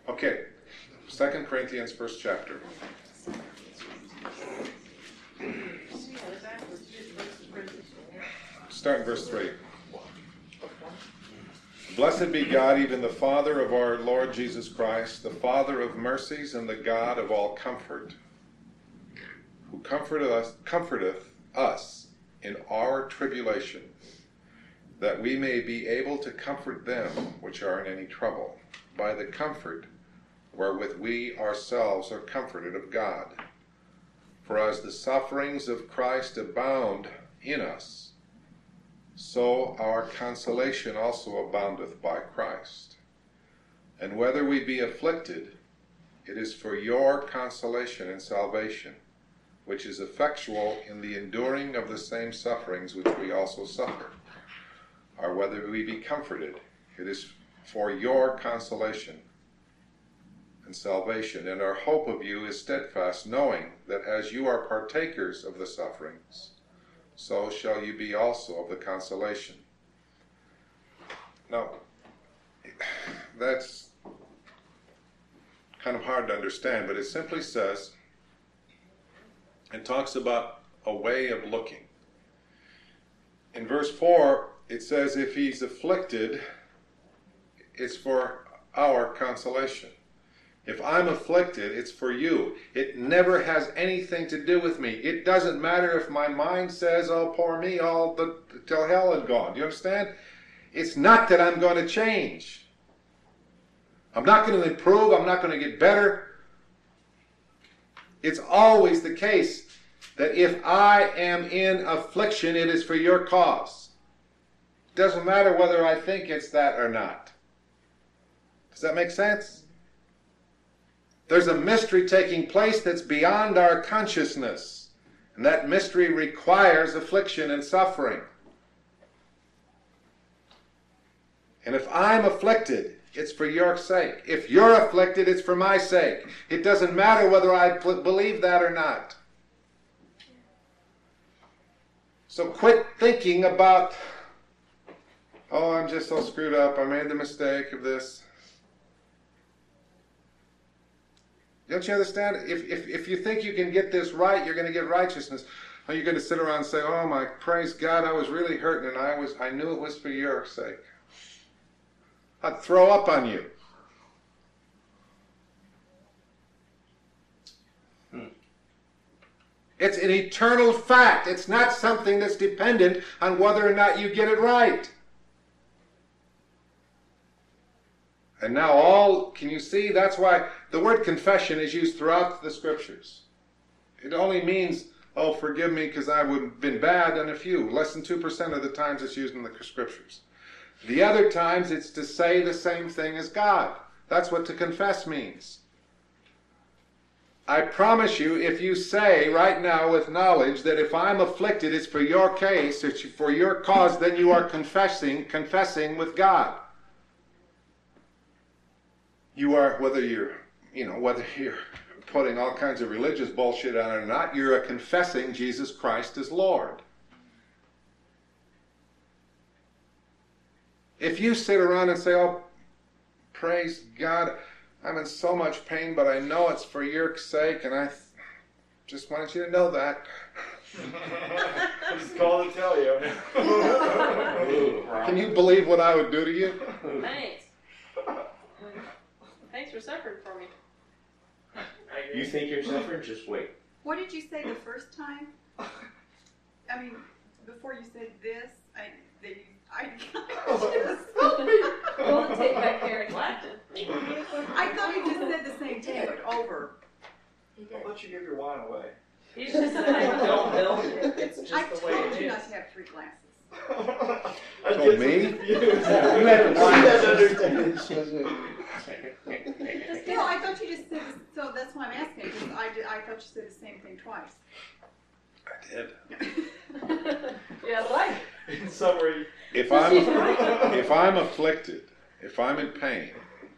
Okay, 2 Corinthians, first chapter. Start in verse 3. Blessed be God, even the Father of our Lord Jesus Christ, the Father of mercies and the God of all comfort, who comforteth us in our tribulation, that we may be able to comfort them which are in any trouble, by the comfort wherewith we ourselves are comforted of God. For as the sufferings of Christ abound in us, so our consolation also aboundeth by Christ. And whether we be afflicted, it is for your consolation and salvation, which is effectual in the enduring of the same sufferings which we also suffer. Or whether we be comforted, it is for your consolation and salvation. And our hope of you is steadfast, knowing that as you are partakers of the sufferings, so shall you be also of the consolation. Now, that's kind of hard to understand, but it simply says, and talks about a way of looking. In verse 4, it says, if he's afflicted, it's for our consolation. If I'm afflicted, it's for you. It never has anything to do with me. It doesn't matter if my mind says, oh, poor me, till hell had gone. Do you understand? It's not that I'm going to change. I'm not going to improve. I'm not going to get better. It's always the case that if I am in affliction, it is for your cause. It doesn't matter whether I think it's that or not. Does that make sense? There's a mystery taking place that's beyond our consciousness, and that mystery requires affliction and suffering. And if I'm afflicted, it's for your sake. If you're afflicted, it's for my sake. It doesn't matter whether I believe that or not. So quit thinking about, oh, I'm just so screwed up, I made the mistake of this. Don't you understand? If you think you can get this right, you're going to get righteousness. Or you're going to sit around and say, oh my, praise God, I was really hurting and I knew it was for your sake. I'd throw up on you. It's an eternal fact. It's not something that's dependent on whether or not you get it right. And now can you see, that's why the word confession is used throughout the scriptures. It only means, oh, forgive me because I would have been bad in a few. Less than 2% of the times it's used in the scriptures. The other times it's to say the same thing as God. That's what to confess means. I promise you, if you say right now with knowledge that if I'm afflicted, it's for your case, it's for your cause, then you are confessing with God. You are, whether you're putting all kinds of religious bullshit on it or not, you're confessing Jesus Christ as Lord. If you sit around and say, oh, praise God, I'm in so much pain, but I know it's for your sake, and I just wanted you to know that. I just called to tell you. Can you believe what I would do to you? Thanks. Thanks for suffering for me. You think you're suffering? Just wait. What did you say the first time? I mean, before you said this, I Roll the tape back here and watch it. I thought you just said the same thing, but over. I'll let you give your wine away. He's just saying, don't Bill. It's just I the way told it you is. not to have 3 glasses. I Told get me? so confused. You had to understand. No, I thought you just said, so that's why I'm asking, because I thought you said the same thing twice. I did. Yeah, like. In summary, If I'm afflicted, if I'm in pain,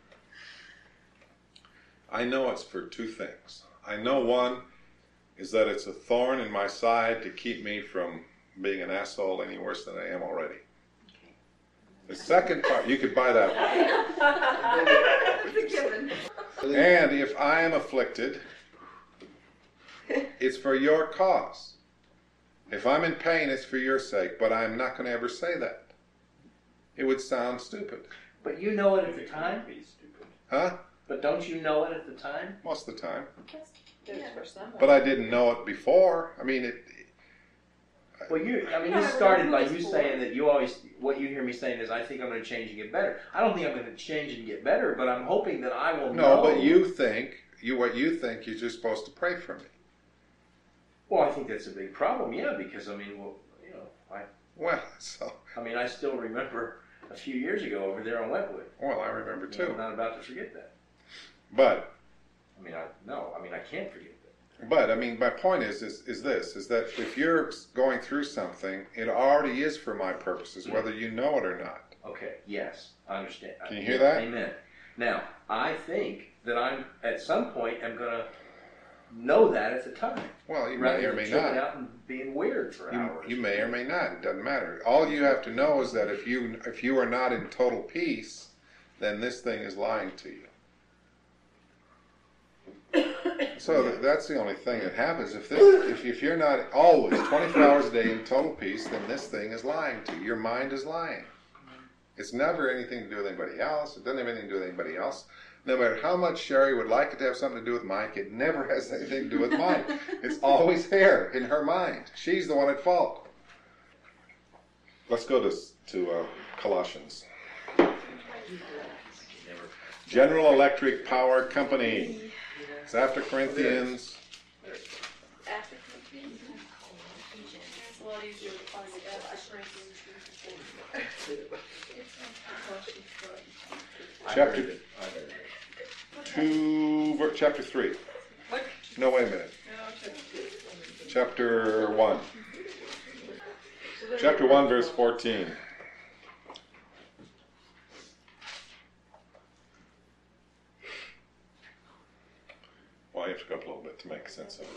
I know it's for 2 things. I know one is that it's a thorn in my side to keep me from being an asshole any worse than I am already. The second part, you could buy that one. It's a given. And if I am afflicted, it's for your cause. If I'm in pain, it's for your sake, but I'm not going to ever say that. It would sound stupid. But you know it at the time? Huh? But don't you know it at the time? Most of the time. There's for someone. But I didn't know it before. I mean, Well, this started by you saying that you always, what you hear me saying is, I think I'm going to change and get better. I don't think I'm going to change and get better, but I'm hoping that I will know. No, but you think, what you think, you're just supposed to pray for me. Well, I think that's a big problem, yeah, because, I still remember a few years ago over there on Wetwood. Well, I remember too. I'm not about to forget that. But I can't forget that. But my point is that if you're going through something, it already is for my purposes, whether you know it or not. Okay, yes, I understand. Can you hear that? Amen. Now, I think that I'm, at some point, I'm going to know that at the time. Well, you may or may not. Out and being weird for hours. You may or may not. It doesn't matter. All you have to know is that if you are not in total peace, then this thing is lying to you. So that's the only thing that happens. If you're not always 24 hours a day in total peace, then this thing is lying to you. Your mind is lying. It's never anything to do with anybody else. It doesn't have anything to do with anybody else. No matter how much Sherry would like it to have something to do with Mike, it never has anything to do with Mike. It's always there in her mind. She's the one at fault. Let's go to Colossians. General Electric Power Company. It's after Corinthians. After Corinthians? It's a lot easier to find it after Corinthians. Chapter 3. What? No, wait a minute. Chapter 1. Chapter 1, verse 14. Well, you have to go up a little bit to make sense of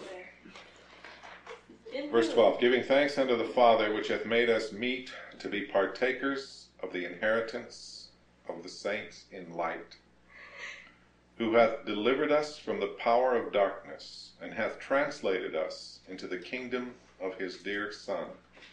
it. Verse 12. Giving thanks unto the Father, which hath made us meet to be partakers of the inheritance of the saints in light, who hath delivered us from the power of darkness, and hath translated us into the kingdom of his dear Son,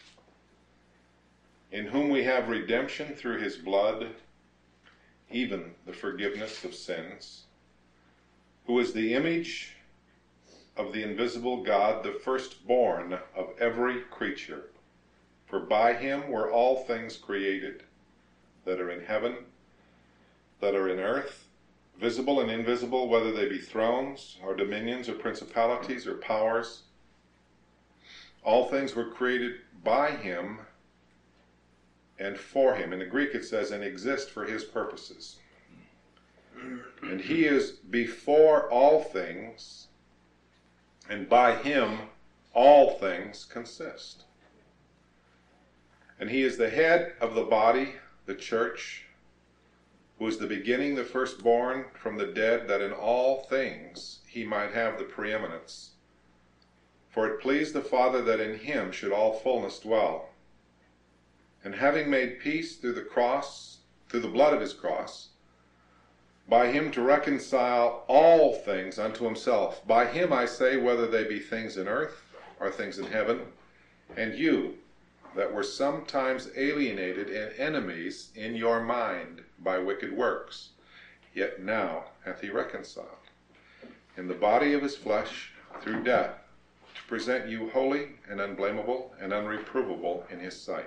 in whom we have redemption through his blood, even the forgiveness of sins, who is the image of the invisible God, the firstborn of every creature. For by him were all things created, that are in heaven, that are in earth, visible and invisible, whether they be thrones, or dominions, or principalities, or powers. All things were created by him and for him. In the Greek it says, and exist for his purposes. And he is before all things, and by him all things consist. And he is the head of the body, the church, who is the beginning, the firstborn from the dead, that in all things he might have the preeminence. For it pleased the Father that in him should all fullness dwell. And having made peace through the blood of his cross, by him to reconcile all things unto himself. By him I say, whether they be things in earth or things in heaven. And you, that were sometimes alienated and enemies in your mind by wicked works, yet now hath he reconciled in the body of his flesh through death, to present you holy and unblameable and unreprovable in his sight.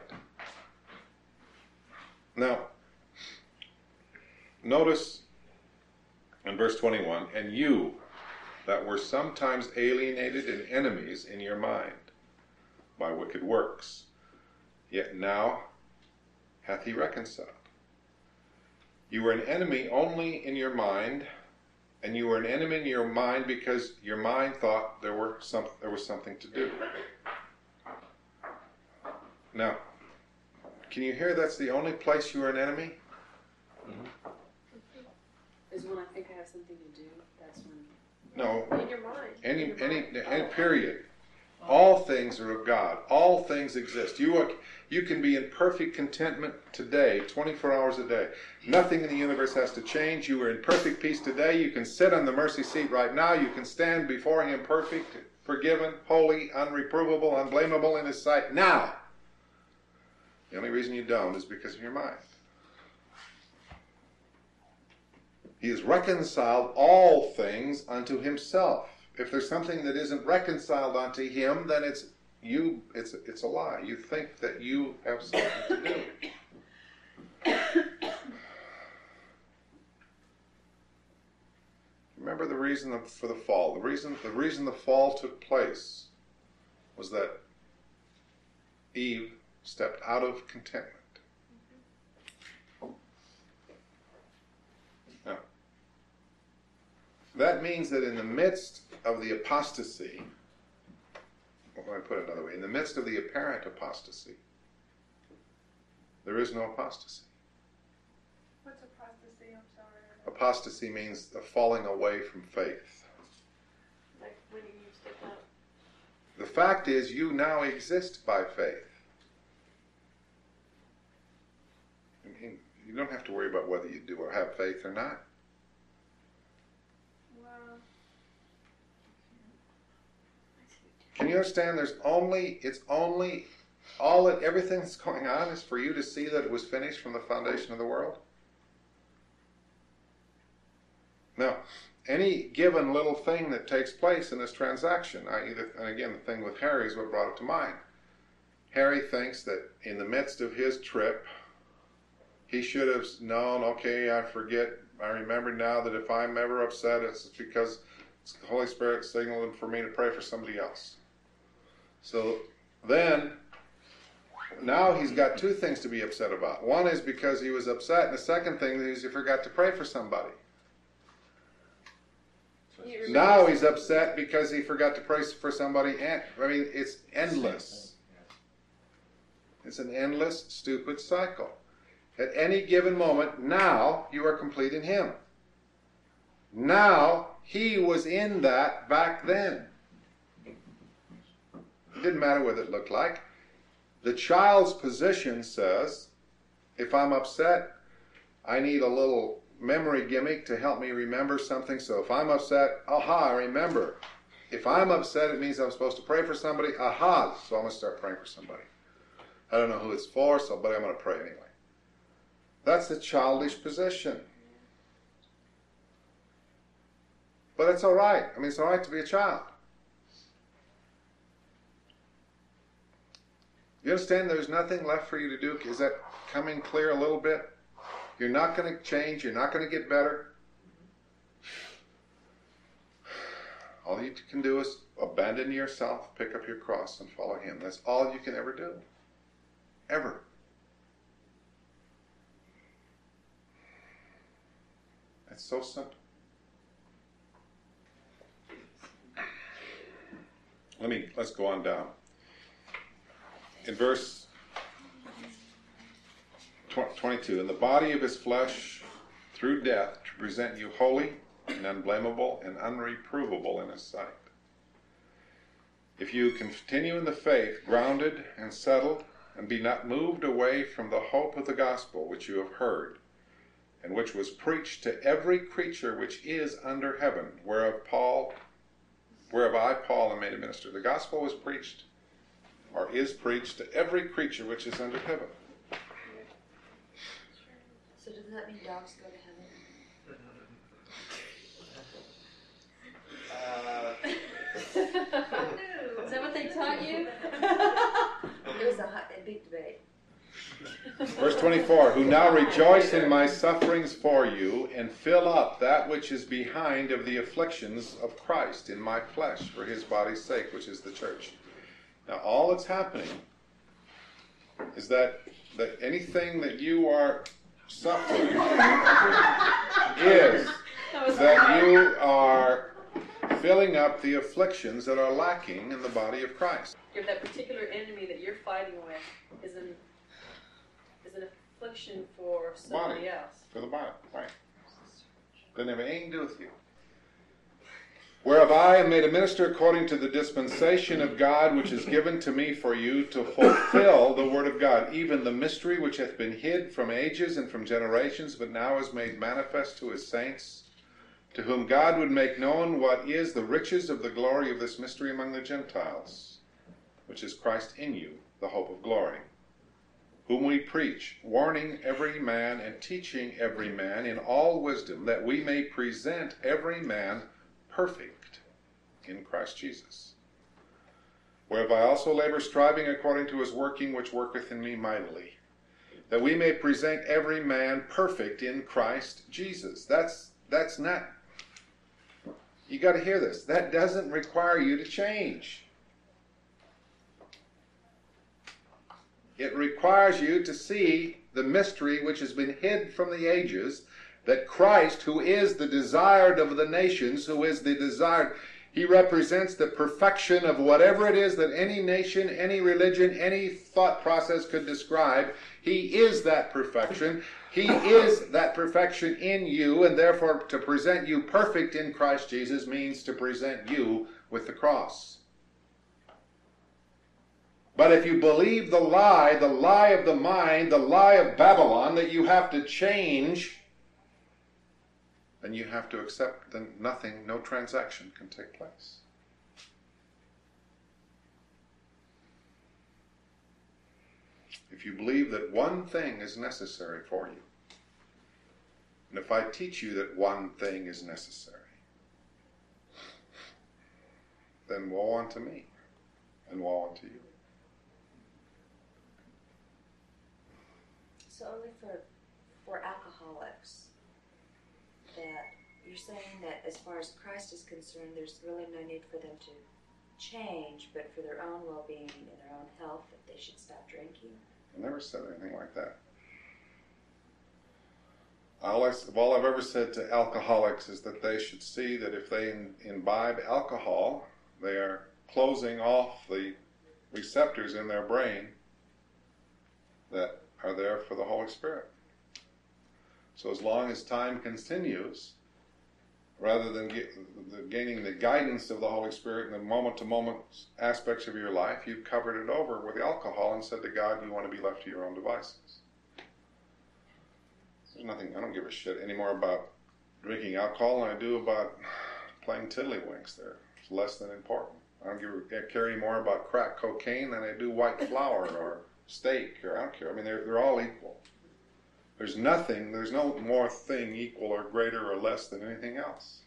Now, notice in verse 21, and you that were sometimes alienated and enemies in your mind by wicked works, yet now hath he reconciled. You were an enemy only in your mind, and you were an enemy in your mind because your mind thought there was something to do. Now, can you hear that's the only place you were an enemy? Mm-hmm. Is when I think I have something to do, that's when... No. In your mind. Any period. All things are of God. All things exist. You can be in perfect contentment today, 24 hours a day. Nothing in the universe has to change. You are in perfect peace today. You can sit on the mercy seat right now. You can stand before Him perfect, forgiven, holy, unreprovable, unblameable in His sight now. The only reason you don't is because of your mind. He has reconciled all things unto Himself. If there's something that isn't reconciled unto Him, then it's a lie. You think that you have something to do. Remember the reason for the fall. The reason the fall took place was that Eve stepped out of contentment. Now, that means that in the midst of the apostasy, let me put it another way, in the midst of the apparent apostasy, there is no apostasy. What's apostasy? I'm sorry. Apostasy means the falling away from faith. Like when you step out. The fact is, you now exist by faith. I mean, you don't have to worry about whether you do or have faith or not. Well, Can you understand? Everything that's going on is for you to see that it was finished from the foundation of the world. Now, any given little thing that takes place in this transaction, and again, the thing with Harry is what brought it to mind. Harry thinks that in the midst of his trip, he should have known, okay, I remember now that if I'm ever upset, it's because the Holy Spirit signaled for me to pray for somebody else. So then, now he's got two things to be upset about. One is because he was upset, and the second thing is he forgot to pray for somebody. Now he's upset because he forgot to pray for somebody. It's endless. It's an endless, stupid cycle. At any given moment, now you are complete in Him. Now He was in that back then. It didn't matter what it looked like. The child's position says, if I'm upset, I need a little memory gimmick to help me remember something. So if I'm upset, aha, I remember. If I'm upset, it means I'm supposed to pray for somebody. Aha, so I'm going to start praying for somebody. I don't know who it's for, but I'm going to pray anyway. That's the childish position. But it's all right. It's all right to be a child. You understand there's nothing left for you to do? Is that coming clear a little bit? You're not going to change. You're not going to get better. All you can do is abandon yourself, pick up your cross, and follow Him. That's all you can ever do. Ever. It's so simple. Let's go on down. In verse 22, in the body of His flesh, through death, to present you holy and unblameable and unreprovable in His sight. If you continue in the faith, grounded and settled, and be not moved away from the hope of the gospel which you have heard, and which was preached to every creature which is under heaven, whereof I, Paul, am made a minister. The gospel was preached, or is preached, to every creature which is under heaven. So does that mean dogs go to heaven? Is that what they taught you? It was a big debate. Verse 24, who now rejoice in my sufferings for you, and fill up that which is behind of the afflictions of Christ in my flesh, for His body's sake, which is the church. Now all that's happening is that anything that you are suffering is that you are filling up the afflictions that are lacking in the body of Christ. If that particular enemy that you're fighting with is an affliction for somebody Body. else. For the body, right. Doesn't have anything to do with you. Whereof I am made a minister according to the dispensation of God, which is given to me for you to fulfill the word of God, even the mystery which hath been hid from ages and from generations, but now is made manifest to his saints, to whom God would make known what is the riches of the glory of this mystery among the Gentiles, which is Christ in you, the hope of glory, whom we preach, warning every man and teaching every man in all wisdom, that we may present every man perfect in Christ Jesus. Whereof I also labor, striving according to his working, which worketh in me mightily, that we may present every man perfect in Christ Jesus. That's not, you got to hear this, that doesn't require you to change. It requires you to see the mystery which has been hid from the ages, that Christ, who is the desired of the nations, who is the desired, he represents the perfection of whatever it is that any nation, any religion, any thought process could describe. He is that perfection. He is that perfection in you, and therefore to present you perfect in Christ Jesus means to present you with the cross. But if you believe the lie of the mind, the lie of Babylon, that you have to change, then you have to accept that nothing, no transaction can take place. If you believe that one thing is necessary for you, and if I teach you that one thing is necessary, then woe unto me, and woe unto you. So only for alcoholics, that you're saying that as far as Christ is concerned, there's really no need for them to change, but for their own well-being and their own health, that they should stop drinking? I never said anything like that. All I've ever said to alcoholics is that they should see that if they imbibe alcohol, they are closing off the receptors in their brain that are there for the Holy Spirit. So as long as time continues, rather than gaining the guidance of the Holy Spirit in the moment-to-moment aspects of your life, you've covered it over with alcohol and said to God, you want to be left to your own devices. There's nothing, I don't give a shit anymore about drinking alcohol than I do about playing tiddlywinks. They're less than important. I don't care any more about crack cocaine than I do white flour or steak, or I don't care. I mean, they're all equal. There's no more thing equal or greater or less than anything else.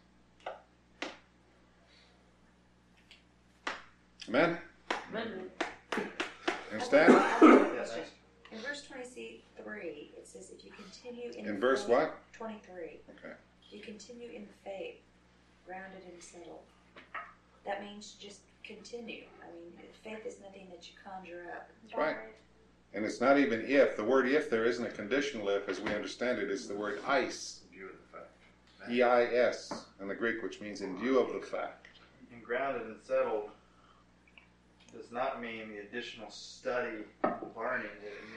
Amen? Amen. Understand? In verse 23, it says, if you continue In verse what? 23. Okay. You continue in faith, grounded and settled. That means just continue. I mean, faith is nothing that you conjure up. That's right. And it's not even if. The word if there isn't a conditional if, as we understand it. It's the word eis. In view of the fact. E-I-S in the Greek, which means in view of the fact. And grounded and settled does not mean the additional study, learning, that it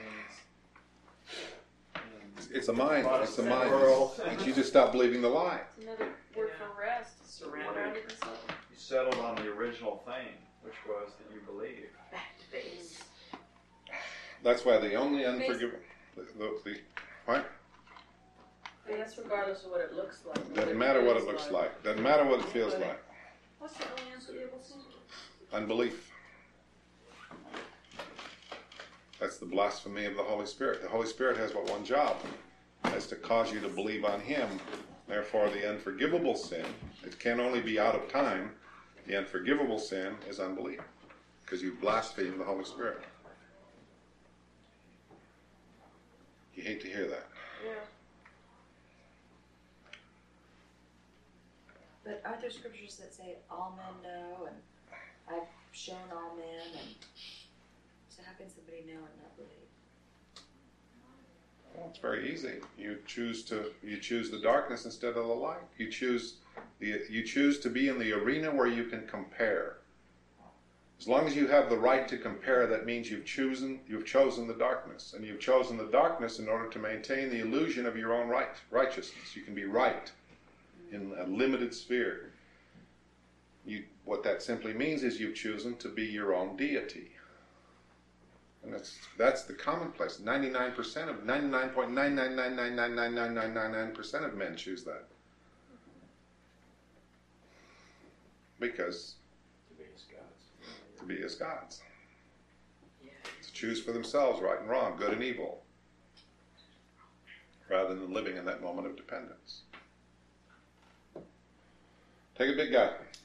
means. It's a mind. It's a mind. World. It's you just stop believing the lie. It's another word for rest. Surrounded and settled. You settled on the original thing, which was that you believe. Back to base. That's why the only unforgivable... What? And that's regardless of what it looks like. Doesn't matter what it looks like. Doesn't matter what it feels like. What's the only unforgivable sin? Unbelief. That's the blasphemy of the Holy Spirit. The Holy Spirit has but one job. That's to cause you to believe on Him. Therefore, the unforgivable sin, it can only be out of time. The unforgivable sin is unbelief. Because you blaspheme the Holy Spirit. You hate to hear that. Yeah. But aren't there scriptures that say all men know, and I've shown all men, and so how can somebody know and not believe? Well, it's very easy. You choose the darkness instead of the light. You choose to be in the arena where you can compare. As long as you have the right to compare, that means you've chosen the darkness, and you've chosen the darkness in order to maintain the illusion of your own righteousness. You can be right in a limited sphere. What that simply means is you've chosen to be your own deity. And that's the commonplace. 99.999999999% of men choose that. Because to be as gods. To choose for themselves right and wrong, good and evil, rather than living in that moment of dependence. Take a big guy.